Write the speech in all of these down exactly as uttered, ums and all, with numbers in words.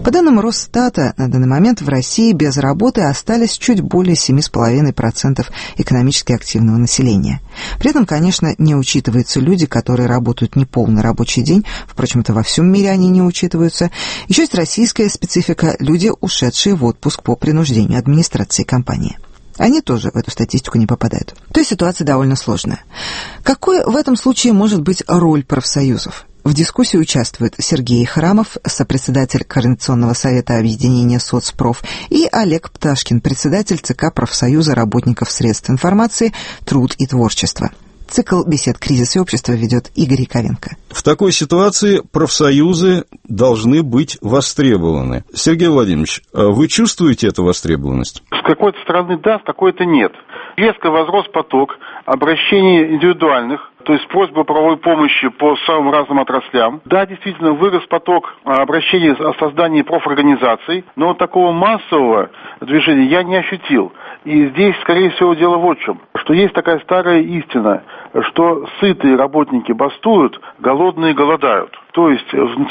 По данным Росстата, на данный момент в России без работы остались чуть более семь целых пять десятых процента экономически активного населения. При этом, конечно, не учитываются люди, которые работают неполный рабочий день. Впрочем, это во всем мире они не учитываются. Еще есть российская специфика – люди, ушедшие в отпуск по принуждению администрации компании. Они тоже в эту статистику не попадают. То есть ситуация довольно сложная. Какой в этом случае может быть роль профсоюзов? В дискуссии участвуют Сергей Храмов, сопредседатель Координационного совета объединения соцпроф, и Олег Пташкин, председатель ЦК профсоюза работников средств информации «Труд и творчество». Цикл бесед «Кризис и общество» ведет Игорь Яковенко. В такой ситуации профсоюзы должны быть востребованы. Сергей Владимирович, вы чувствуете эту востребованность? С какой-то стороны да, с какой-то нет. Резко возрос поток обращений индивидуальных, то есть просьбы о правовой помощи по самым разным отраслям. Да, действительно, вырос поток обращений о создании профорганизаций, но вот такого массового движения я не ощутил. И здесь, скорее всего, дело вот в чем, что есть такая старая истина, что сытые работники бастуют, голодные голодают. То есть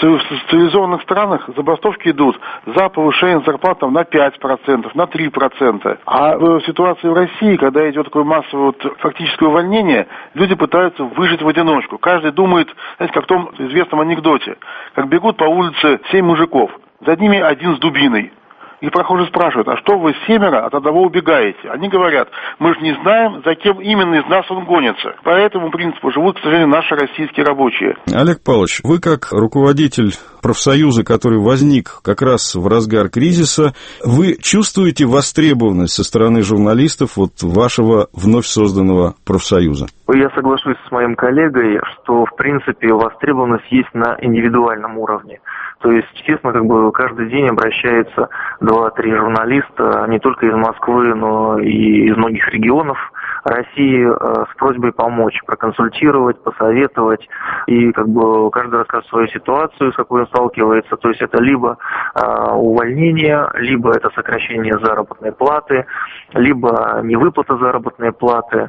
в цивилизованных странах забастовки идут за повышение зарплат там, на пять процентов, на три процента. А в ситуации в России, когда идет такое массовое вот, фактическое увольнение, люди пытаются выжить в одиночку. Каждый думает, знаете, как в том известном анекдоте, как бегут по улице семь мужиков, за ними один с дубиной. И прохожие спрашивают, а что вы семеро от одного убегаете? Они говорят, мы же не знаем, за кем именно из нас он гонится. По этому принципу живут, к сожалению, наши российские рабочие. Олег Павлович, вы как руководитель профсоюза, который возник как раз в разгар кризиса, вы чувствуете востребованность со стороны журналистов вот вашего вновь созданного профсоюза? Я соглашусь с моим коллегой, что, в принципе, востребованность есть на индивидуальном уровне. То есть, естественно, как бы каждый день обращаются два-три журналиста, не только из Москвы, но и из многих регионов России с просьбой помочь, проконсультировать, посоветовать. И как бы каждый рассказывает свою ситуацию, с какой он сталкивается. То есть это либо а, увольнение, либо это сокращение заработной платы, либо невыплата заработной платы,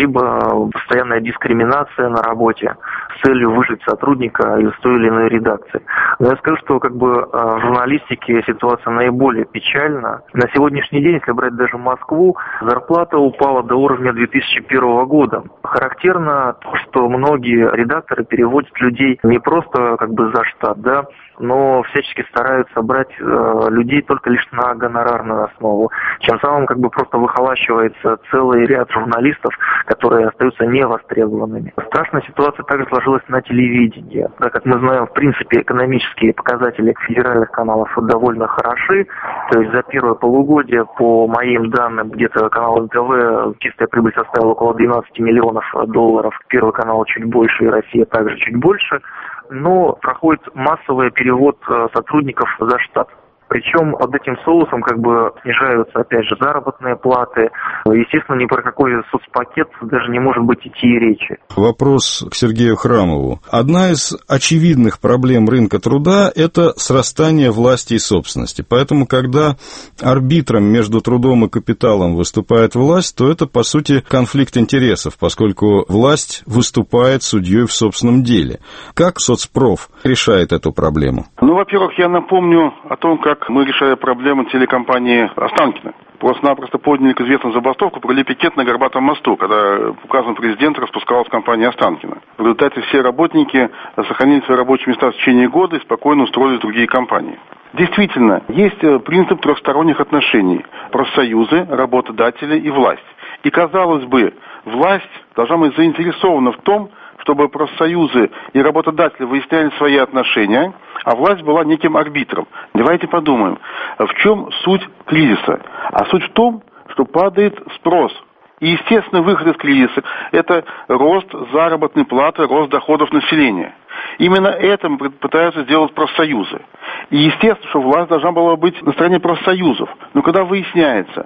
либо постоянная дискриминация на работе с целью выжить сотрудника из той или иной редакции. Но я скажу, что как бы в журналистике ситуация наиболее печальна. На сегодняшний день, если брать даже Москву, зарплата упала до уровня две тысячи первого года. Характерно то, что многие редакторы переводят людей не просто как бы за штат, да, но всячески стараются брать э, людей только лишь на гонорарную основу, чем самым как бы просто выхолащивается целый ряд журналистов, которые остаются невостребованными. Страшная ситуация также сложилась на телевидении. Да, как мы знаем, в принципе, экономические показатели федеральных каналов довольно хороши. То есть за первое полугодие, по моим данным, где-то канал эн тэ вэ чистая прибыль составила около двенадцать миллионов долларов. Первый канал чуть больше, и Россия также чуть больше. Но проходит массовый перевод сотрудников за штат. Причем под этим соусом как бы снижаются, опять же, заработные платы. Естественно, ни про какой соцпакет даже не может быть идти и речи. Вопрос к Сергею Храмову. Одна из очевидных проблем рынка труда – это срастание власти и собственности. Поэтому, когда арбитром между трудом и капиталом выступает власть, то это, по сути, конфликт интересов, поскольку власть выступает судьей в собственном деле. Как соцпроф решает эту проблему? Ну, во-первых, я напомню о том, как мы решали проблему телекомпании «Останкино». Просто-напросто подняли к известную забастовку, провели пикет на Горбатом мосту, когда указом президента распускалась компания «Останкино». В результате все работники сохранили свои рабочие места в течение года и спокойно устроились в другие компании. Действительно, есть принцип трехсторонних отношений – профсоюзы, работодатели и власть. И, казалось бы, власть должна быть заинтересована в том, чтобы профсоюзы и работодатели выясняли свои отношения, а власть была неким арбитром. Давайте подумаем, в чем суть кризиса? А суть в том, что падает спрос. И естественный выход из кризиса – это рост заработной платы, рост доходов населения. Именно это пытаются сделать профсоюзы. И естественно, что власть должна была быть на стороне профсоюзов. Но когда выясняется, что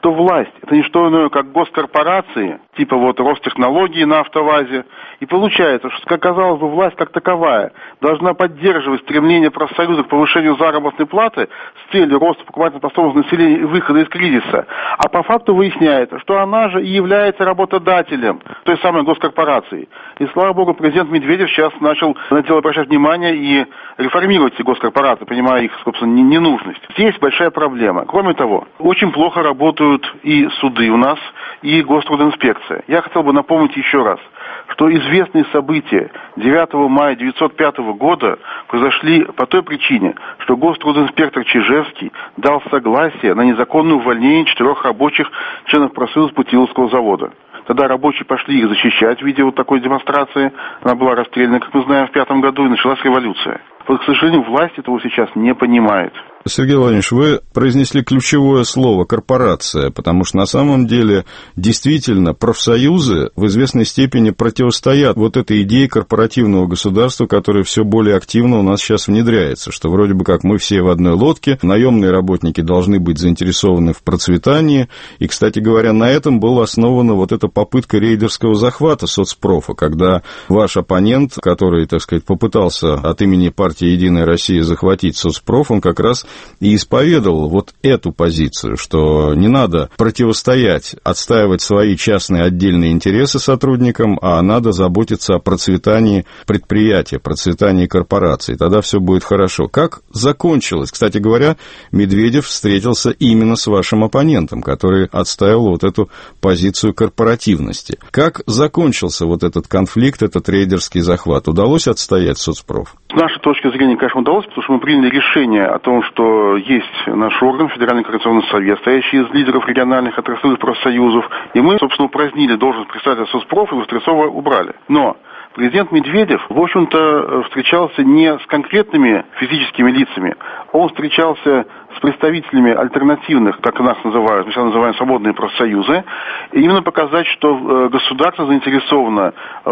что власть – это не что иное, как госкорпорации, типа вот Ростехнологии на АвтоВАЗе. И получается, что, как казалось бы, власть как таковая должна поддерживать стремление профсоюзов к повышению заработной платы с целью роста покупательной способности населения и выхода из кризиса. А по факту выясняется, что она же и является работодателем той самой госкорпорации. И, слава богу, президент Медведев сейчас начал на дело обращать внимание и реформировать эти госкорпорации, понимая их, собственно, ненужность. Здесь большая проблема. Кроме того, очень плохо работают и суды у нас, и Гострудинспекция. Я хотел бы напомнить еще раз, что известные события девятого мая тысяча девятьсот пятого года произошли по той причине, что Гострудинспектор Чижевский дал согласие на незаконное увольнение четырех рабочих членов профсоюза Путиловского завода. Тогда рабочие пошли их защищать в виде вот такой демонстрации. Она была расстреляна, как мы знаем, в пятом году, и началась революция. Вот, к сожалению, власть этого сейчас не понимает. Сергей Владимирович, вы произнесли ключевое слово «корпорация», потому что на самом деле действительно профсоюзы в известной степени противостоят вот этой идее корпоративного государства, которая все более активно у нас сейчас внедряется, что вроде бы как мы все в одной лодке, наемные работники должны быть заинтересованы в процветании, и, кстати говоря, на этом была основана вот эта попытка рейдерского захвата соцпрофа, когда ваш оппонент, который, так сказать, попытался от имени партии «Единая Россия» захватить соцпроф, он как раз и исповедовал вот эту позицию, что не надо противостоять, отстаивать свои частные отдельные интересы сотрудникам, а надо заботиться о процветании предприятия, процветании корпорации. Тогда все будет хорошо. Как закончилось? Кстати говоря, Медведев встретился именно с вашим оппонентом, который отстаивал вот эту позицию корпоративности. Как закончился вот этот конфликт, этот рейдерский захват? Удалось отстоять соцпроф? С нашей точки зрения, конечно, удалось, потому что мы приняли решение о том, что есть наш орган, Федеральный координационный совет, стоящий из лидеров региональных отраслевых профсоюзов, и мы, собственно, упразднили должность председателя соцпроф и Вострецова убрали. Но президент Медведев, в общем-то, встречался не с конкретными физическими лицами, он встречался с представителями альтернативных, так нас называют, мы сейчас называем свободные профсоюзы, и именно показать, что государство заинтересовано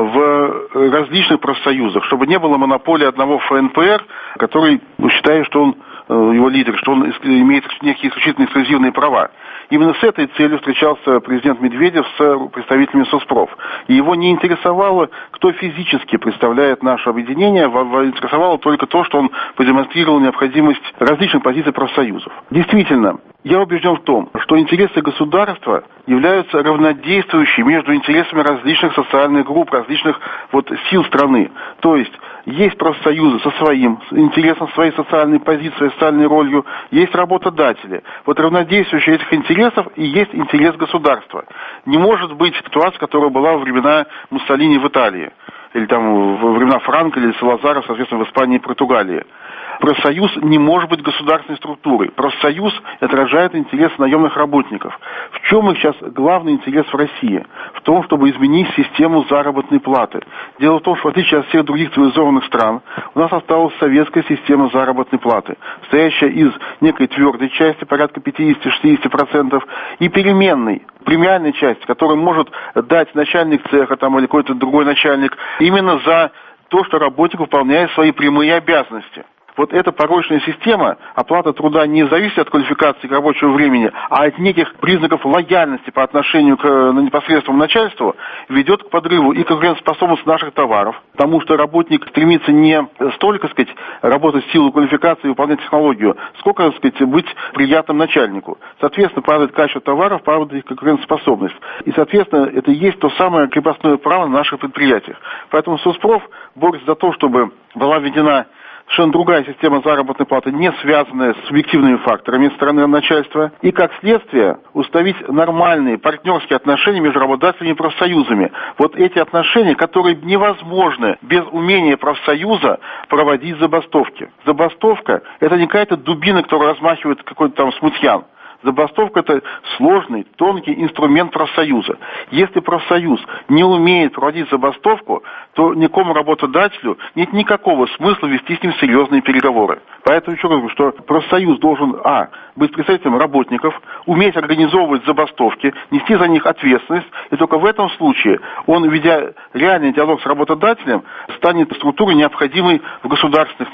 в различных профсоюзах, чтобы не было монополии одного эф эн пэ эр, который считает, что он, его лидер, что он имеет некие исключительно эксклюзивные права. Именно с этой целью встречался президент Медведев с представителями соцпроф. И его не интересовало, кто физически представляет наше объединение, интересовало только то, что он продемонстрировал необходимость различных позиций профсоюзов. Действительно, я убежден в том, что интересы государства являются равнодействующими между интересами различных социальных групп, различных вот сил страны. То есть есть профсоюзы со своим интересом, своей социальной позицией, своей социальной ролью, есть работодатели. Вот равнодействующие этих интересов и есть интерес государства. Не может быть ситуация, которая была во времена Муссолини в Италии, или там во времена Франко или Салазара, соответственно, в Испании и Португалии. Профсоюз не может быть государственной структурой. Профсоюз отражает интересы наемных работников. В чем их сейчас главный интерес в России? В том, чтобы изменить систему заработной платы. Дело в том, что в отличие от всех других цивилизованных стран, у нас осталась советская система заработной платы, состоящая из некой твердой части, порядка пятьдесят-шестьдесят процентов, и переменной, премиальной части, которую может дать начальник цеха там, или какой-то другой начальник, именно за то, что работник выполняет свои прямые обязанности. Вот эта порочная система, оплата труда не зависит от квалификации рабочего времени, а от неких признаков лояльности по отношению к непосредственному начальству, ведет к подрыву и конкурентоспособности наших товаров, потому что работник стремится не столько, сказать, работать в силу квалификации и выполнять технологию, сколько, сказать, быть приятным начальнику. Соответственно, падает качество товаров, падает их конкурентоспособность. И, соответственно, это и есть то самое крепостное право на наших предприятиях. Поэтому соцпроф борется за то, чтобы была введена совершенно другая система заработной платы, не связанная с субъективными факторами со стороны начальства, и, как следствие, установить нормальные партнерские отношения между работодателями и профсоюзами. Вот эти отношения, которые невозможны без умения профсоюза проводить забастовки. Забастовка – это не какая-то дубина, которая размахивает какой-то там смутьян. Забастовка – это сложный, тонкий инструмент профсоюза. Если профсоюз не умеет проводить забастовку, то никакому работодателю нет никакого смысла вести с ним серьезные переговоры. Поэтому еще говорю, что профсоюз должен, а, быть представителем работников, уметь организовывать забастовки, нести за них ответственность, и только в этом случае он, ведя реальный диалог с работодателем, станет структурой, необходимой в государственных целях.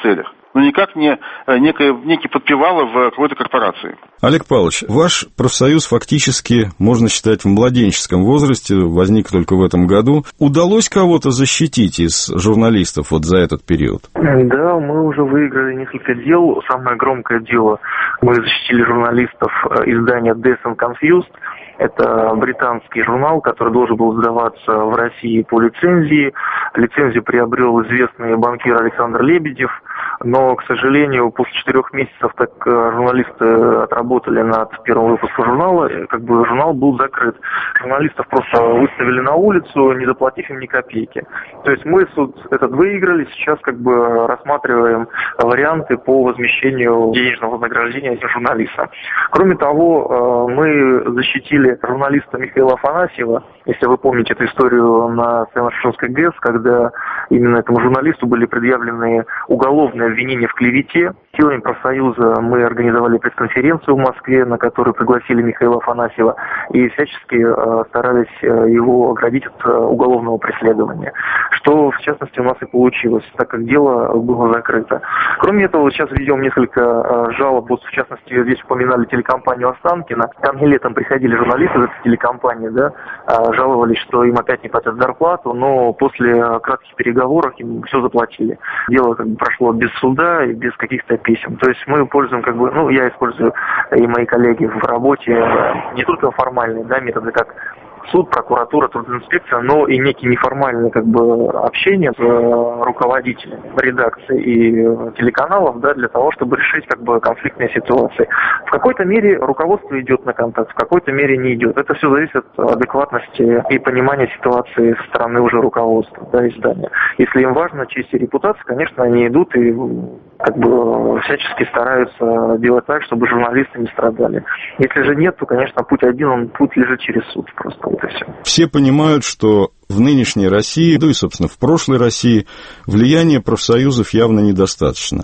но никак не некое, некий подпевало в какой-то корпорации. Олег Павлович, ваш профсоюз фактически, можно считать, в младенческом возрасте, возник только в этом году. Удалось кого-то защитить из журналистов вот за этот период? Да, мы уже выиграли несколько дел. Самое громкое дело, мы защитили журналистов издания Dazed and Confused. Это британский журнал, который должен был сдаваться в России по лицензии. Лицензию приобрел известный банкир Александр Лебедев. Но, к сожалению, после четырех месяцев так журналисты отработали над первым выпуском журнала, как бы журнал был закрыт. Журналистов просто выставили на улицу, не заплатив им ни копейки. То есть мы суд этот выиграли, сейчас как бы рассматриваем варианты по возмещению денежного вознаграждения этим журналистам. Кроме того, мы защитили журналиста Михаила Афанасьева, если вы помните эту историю на Северо-Шушенской ГЭС, когда именно этому журналисту были предъявлены уголовные обвинения в клевете. Силами профсоюза мы организовали пресс-конференцию в Москве, на которую пригласили Михаила Афанасьева, и всячески э, старались его оградить от э, уголовного преследования. Что, в частности, у нас и получилось, так как дело было закрыто. Кроме этого, сейчас ведем несколько э, жалоб, вот, в частности, здесь упоминали телекомпанию Останкино. Ко мне летом приходили журналисты из этой телекомпании, да, э, жаловались, что им опять не платят зарплату, но после э, кратких переговоров им все заплатили. Дело как бы прошло без суда и без каких-то писем. То есть мы пользуем, как бы, ну, я использую и мои коллеги в работе не только формальные, да, методы, как суд, прокуратура, трудинспекция, но и некие неформальные, как бы, общения с руководителями редакции и телеканалов, да, для того, чтобы решить, как бы, конфликтные ситуации. В какой-то мере руководство идет на контакт, в какой-то мере не идет. Это все зависит от адекватности и понимания ситуации со стороны уже руководства, да, издания. Если им важна честь и репутация, конечно, они идут и, как бы, всячески стараются делать так, чтобы журналисты не страдали. Если же нет, то, конечно, путь один, он путь лежит через суд просто. Вот и все. Все понимают, что в нынешней России, да и, собственно, в прошлой России, влияния профсоюзов явно недостаточно.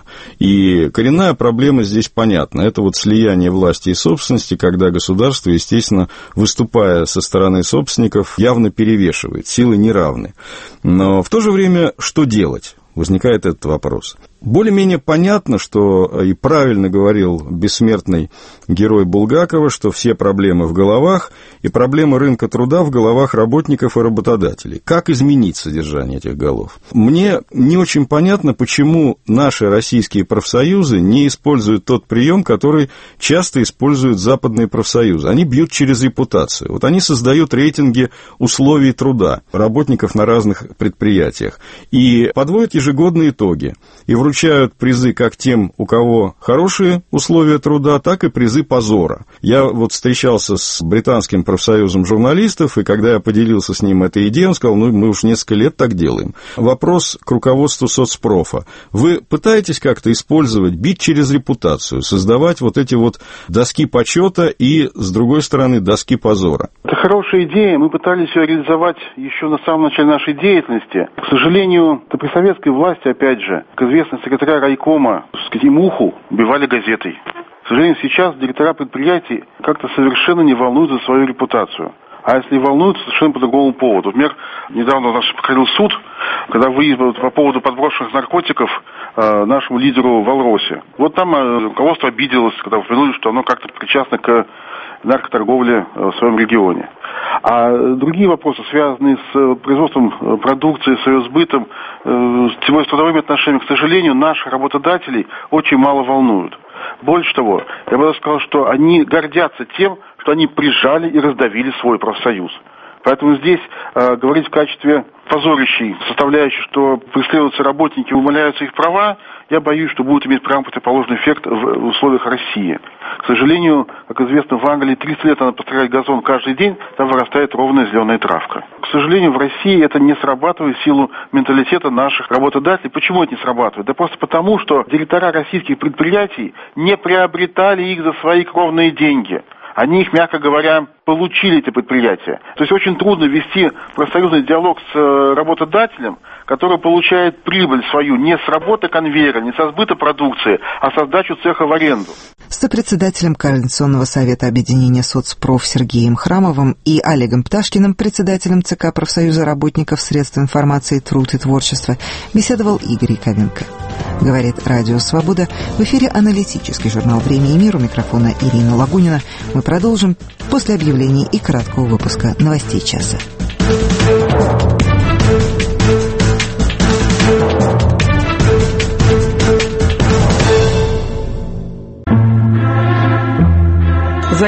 И коренная проблема здесь понятна. Это вот слияние власти и собственности, когда государство, естественно, выступая со стороны собственников, явно перевешивает. Силы неравны. Но в то же время, что делать? Возникает этот вопрос. Более-менее понятно, что и правильно говорил бессмертный герой Булгакова, что все проблемы в головах, и проблемы рынка труда в головах работников и работодателей. Как изменить содержание этих голов? Мне не очень понятно, почему наши российские профсоюзы не используют тот прием, который часто используют западные профсоюзы. Они бьют через репутацию. Вот они создают рейтинги условий труда работников на разных предприятиях и подводят ежегодные итоги. И вручают призы как тем, у кого хорошие условия труда, так и призы позора. Я вот встречался с британским профсоюзом журналистов, и когда я поделился с ним этой идеей, он сказал, ну, мы уж несколько лет так делаем. Вопрос к руководству соцпрофа. Вы пытаетесь как-то использовать, бить через репутацию, создавать вот эти вот доски почета и, с другой стороны, доски позора? Это хорошая идея. Мы пытались ее реализовать еще на самом начале нашей деятельности. К сожалению, это при советской власти, опять же, к известной секретаря райкома, так сказать, муху убивали газетой. К сожалению, сейчас директора предприятий как-то совершенно не волнуются за свою репутацию. А если волнуются, совершенно по другому поводу. Например, недавно у нас проходил суд, когда выявили по поводу подброшенных наркотиков э, нашему лидеру Валросе. Вот там э, руководство обиделось, когда упомянули, что оно как-то причастно к наркоторговле в своем регионе. А другие вопросы, связанные с производством продукции, с ее сбытом, тем более с трудовыми отношениями, к сожалению, наших работодателей очень мало волнуют. Больше того, я бы даже сказал, что они гордятся тем, что они прижали и раздавили свой профсоюз. Поэтому здесь э, говорить в качестве позорящей составляющей, что преследуются работники, умаляются их права, я боюсь, что будет иметь прямо противоположный эффект в условиях России. К сожалению, как известно, в Англии тридцать лет надо постригать газон каждый день, там вырастает ровная зеленая травка. К сожалению, в России это не срабатывает в силу менталитета наших работодателей. Почему это не срабатывает? Да просто потому, что директора российских предприятий не приобретали их за свои кровные деньги. Они их, мягко говоря, получили, эти предприятия. То есть очень трудно вести профсоюзный диалог с работодателем, который получает прибыль свою не с работы конвейера, не со сбыта продукции, а со сдачу цеха в аренду. С сопредседателем Координационного совета объединения соцпроф Сергеем Храмовым и Олегом Пташкиным, председателем ЦК профсоюза работников средств информации, труд и творчества, беседовал Игорь Яковенко. Говорит Радио Свобода. В эфире аналитический журнал «Время и мир». У микрофона Ирина Лагунина. Мы продолжим после объявлений и краткого выпуска новостей часа.